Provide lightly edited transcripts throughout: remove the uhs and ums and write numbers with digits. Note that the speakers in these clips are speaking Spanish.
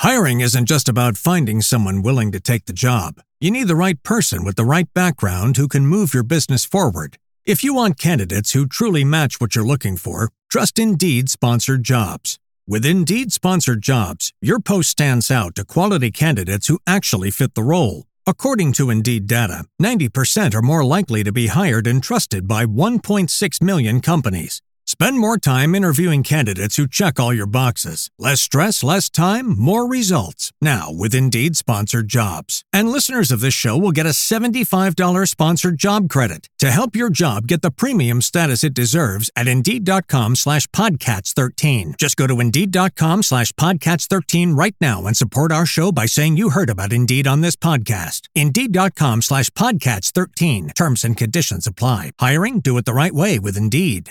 Hiring isn't just about finding someone willing to take the job. You need the right person with the right background who can move your business forward. If you want candidates who truly match what you're looking for, trust Indeed Sponsored Jobs. With Indeed Sponsored Jobs, your post stands out to quality candidates who actually fit the role. According to Indeed data, 90% are more likely to be hired and trusted by 1.6 million companies. Spend more time interviewing candidates who check all your boxes. Less stress, less time, more results. Now with Indeed Sponsored Jobs. And listeners of this show will get a $75 sponsored job credit to help your job get the premium status it deserves at Indeed.com/Podcats13. Just go to Indeed.com/Podcats13 right now and support our show by saying you heard about Indeed on this podcast. Indeed.com/Podcats13. Terms and conditions apply. Hiring? Do it the right way with Indeed.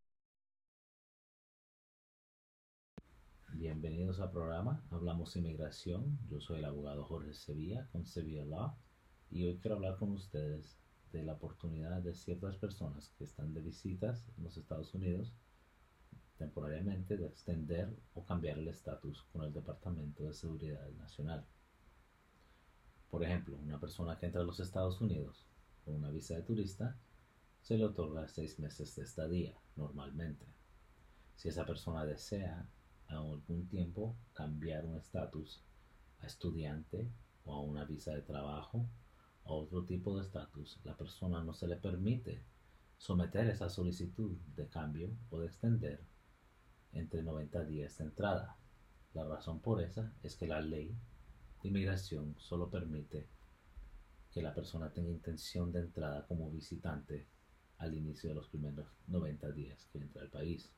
Bienvenidos al programa Hablamos Inmigración. Yo soy el abogado Jorge Sevilla con Sevilla Law y hoy quiero hablar con ustedes de la oportunidad de ciertas personas que están de visitas en los Estados Unidos temporariamente de extender o cambiar el estatus con el Departamento de Seguridad Nacional. Por ejemplo, una persona que entra a los Estados Unidos con una visa de turista se le otorga 6 meses de estadía normalmente. Si esa persona desea a algún tiempo cambiar un estatus a estudiante o a una visa de trabajo o otro tipo de estatus, la persona no se le permite someter esa solicitud de cambio o de extender entre 90 días de entrada. La razón por esa es que la ley de inmigración solo permite que la persona tenga intención de entrada como visitante al inicio de los primeros 90 días que entra al país.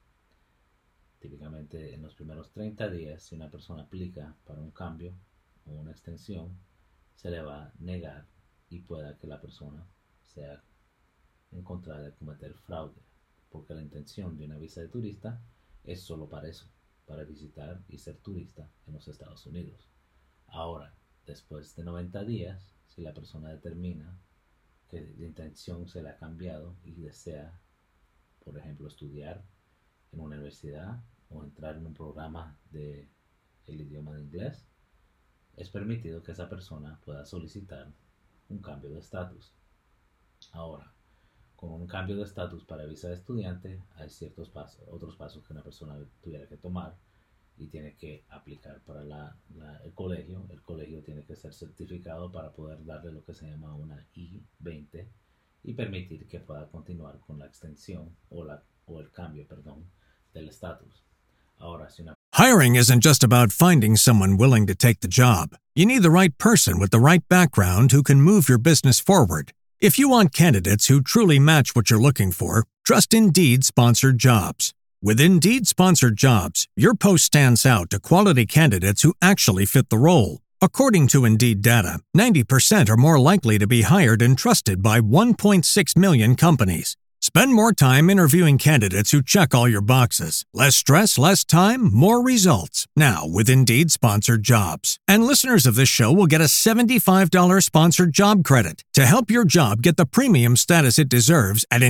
Típicamente en los primeros 30 días, si una persona aplica para un cambio o una extensión, se le va a negar y pueda que la persona sea encontrada de cometer fraude, porque la intención de una visa de turista es solo para eso, para visitar y ser turista en los Estados Unidos. Ahora, después de 90 días, si la persona determina que la intención se le ha cambiado y desea, por ejemplo, estudiar en una universidad o entrar en un programa de el idioma de inglés, es permitido que esa persona pueda solicitar un cambio de estatus. Ahora, con un cambio de estatus para visa de estudiante, hay otros pasos que una persona tuviera que tomar y tiene que aplicar para el colegio. El colegio tiene que ser certificado para poder darle lo que se llama una I-20 y permitir que pueda continuar con la extensión o el cambio, del estatus. Ahora, Hiring isn't just about finding someone willing to take the job. You need the right person with the right background who can move your business forward. If you want candidates who truly match what you're looking for, trust Indeed Sponsored Jobs. With Indeed Sponsored Jobs, your post stands out to quality candidates who actually fit the role. According to Indeed data, 90% are more likely to be hired and trusted by 1.6 million companies. Spend more time interviewing candidates who check all your boxes. Less stress, less time, more results. Now with Indeed Sponsored Jobs. And listeners of this show will get a $75 sponsored job credit to help your job get the premium status it deserves at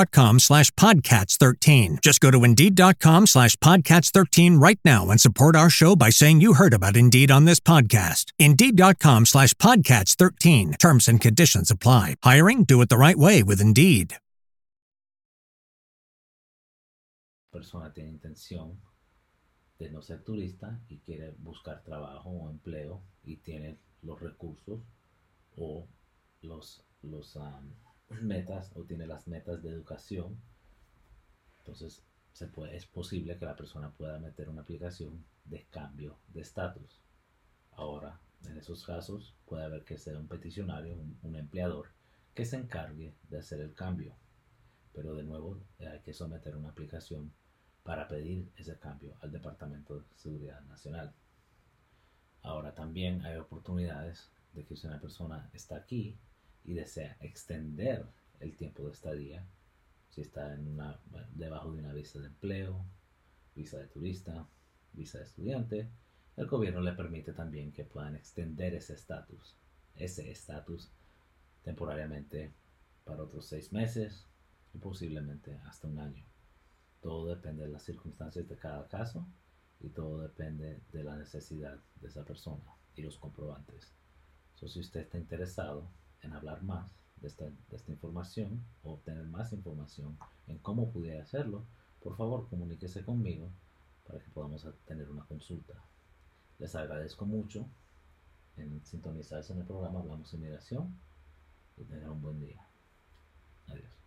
Indeed.com/Podcats13. Just go to Indeed.com/Podcats13 right now and support our show by saying you heard about Indeed on this podcast. Indeed.com/Podcats13. Terms and conditions apply. Hiring? Do it the right way with Indeed. persona tiene intención de no ser turista y quiere buscar trabajo o empleo y tiene los recursos o los metas o tiene las metas de educación, entonces es posible que la persona pueda meter una aplicación de cambio de estatus. Ahora, en esos casos puede haber que sea un peticionario, un empleador que se encargue de hacer el cambio, pero de nuevo hay que someter una aplicación para pedir ese cambio al Departamento de Seguridad Nacional. Ahora también hay oportunidades de que si una persona está aquí y desea extender el tiempo de estadía, si está debajo de una visa de empleo, visa de turista, visa de estudiante, el gobierno le permite también que puedan extender ese estatus temporariamente para otros 6 meses y posiblemente hasta un año. Todo depende de las circunstancias de cada caso y todo depende de la necesidad de esa persona y los comprobantes. Si usted está interesado en hablar más de esta información o obtener más información en cómo pudiera hacerlo, por favor comuníquese conmigo para que podamos tener una consulta. Les agradezco mucho en sintonizarse en el programa Hablamos Inmigración y tengan un buen día. Adiós.